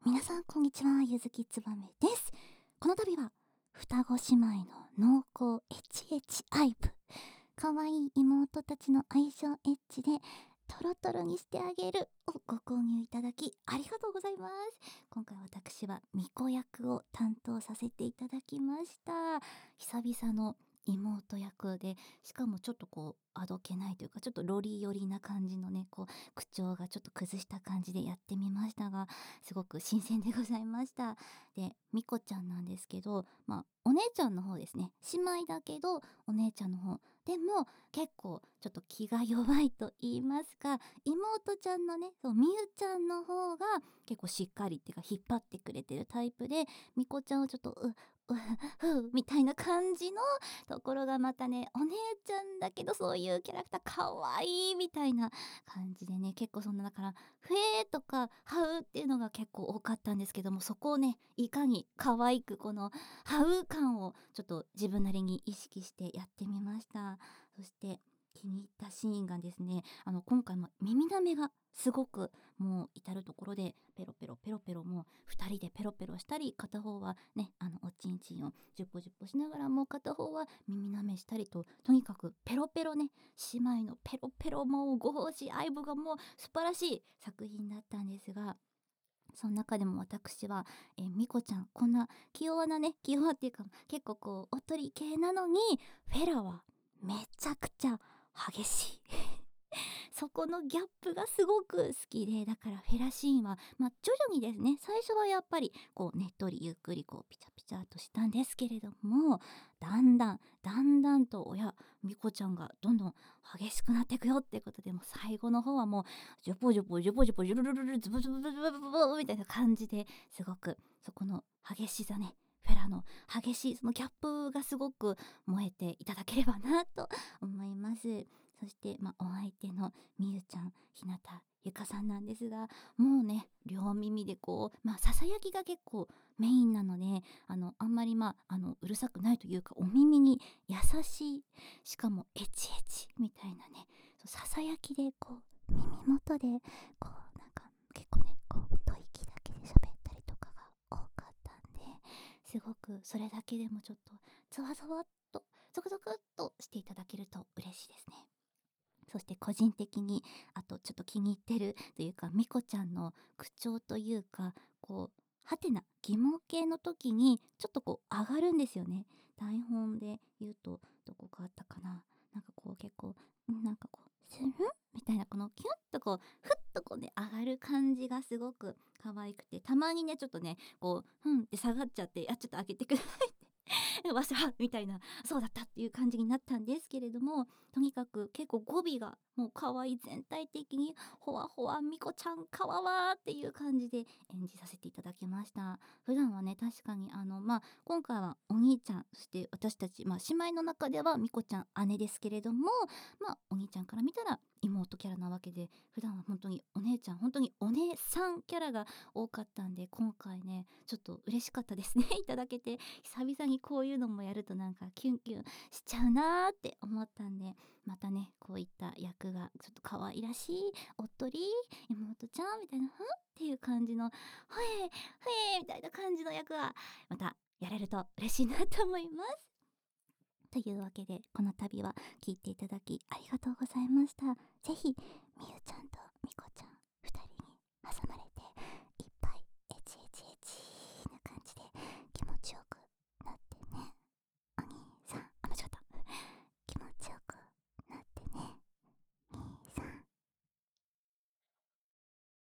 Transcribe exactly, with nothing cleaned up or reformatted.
皆さんこんにちは、ゆずきつばめです。この度は双子姉妹の濃厚エチエチアイブ、可愛い妹たちの愛情エッチでトロトロにしてあげるをご購入いただきありがとうございます。今回私は巫女役を担当させていただきました。久々の妹役で、しかもちょっとこうあどけないというか、ちょっとロリ寄りな感じのね、こう口調がちょっと崩した感じでやってみましたが、すごく新鮮でございました。で、みこちゃんなんですけど、まあお姉ちゃんの方ですね。姉妹だけどお姉ちゃんの方でも結構ちょっと気が弱いと言いますか、妹ちゃんのね、そうみゆちゃんの方が結構しっかりっていうか引っ張ってくれてるタイプで、みこちゃんをちょっとううふうみたいな感じのところがまたね、お姉ちゃんだけどそういうキャラクターかわいいみたいな感じでね、結構そんなだからふえーとかはうっていうのが結構多かったんですけども、そこをねいかに可愛くこのはう感をちょっと自分なりに意識してやってみました。そして気に入ったシーンがですね、あの今回も耳なめがすごくもう至る所でペロペロペロペロ、もうふたりでペロペロしたり、片方はねあのおちんちんをジュポジュポしながらもう片方は耳なめしたりと、とにかくペロペロね、姉妹のペロペロもうご奉仕愛撫がもう素晴らしい作品だったんですが、その中でも私は、えー、みこちゃんこんな気弱なね、気弱っていうか結構こうおっとり系なのに、フェラはめちゃくちゃ激しいそこのギャップがすごく好きで、だからフェラシーンは、まあ、徐々にですね、最初はやっぱりこうねっとりゆっくりこうピチャピチャとしたんですけれども、だんだんだんだんと親みこちゃんがどんどん激しくなっていくよってことで、もう最後の方はもうジョポジョポジョポジョポジュルルルルズブズブズブズブズみたいな感じで、すごくそこの激しさね、フェラの激しいそのギャップがすごく燃えていただければなと思います。そして、まあ、お相手のみゆちゃん、ひなたゆかさんなんですが、もうね両耳でこう、まあ、ささやきが結構メインなので、あのあんまり、まあ、あのうるさくないというか、お耳に優しい、しかもエチエチみたいなね、ささやきでこう耳元でこうなんか結構ねこう吐息だけで喋ったりとかが多かったんで、すごくそれだけでもちょっとゾワゾワっとゾクゾクっとしていただけると嬉しいですね。そして個人的にあとちょっと気に入ってるというか、みこちゃんの口調というか、こうはてな疑問系の時にちょっとこう上がるんですよね。台本で言うとどこがあったかな、なんかこう結構なんかこうスルンみたいな、このキュンとこうふっとこうね上がる感じがすごく可愛くて、たまにねちょっとねこうふんって下がっちゃって、あちょっと開けてくださいってわしゃみたいな、そうだったっていう感じになったんですけれども、とにかく結構語尾がもう可愛い、全体的にほわほわみこちゃんかわわーっていう感じで演じさせていただきました。普段はね確かにあのまあ今回はお兄ちゃん、そして私たち、まあ、姉妹の中ではみこちゃん姉ですけれども、まあお兄ちゃんから見たら妹キャラなわけで、普段は本当にお姉ちゃん、本当にお姉さんキャラが多かったんで、今回ねちょっと嬉しかったですねいただけて、久々にこういうのもやるとなんかキュンキュンしちゃうなーって思ったんで、またねこういった役がちょっと可愛らしいおっとり妹ちゃんみたいなふんっていう感じの、ほえほえみたいな感じの役がまたやれると嬉しいなと思います。というわけで、この度は聞いていただきありがとうございました。ぜひみゆちゃんとみこちゃん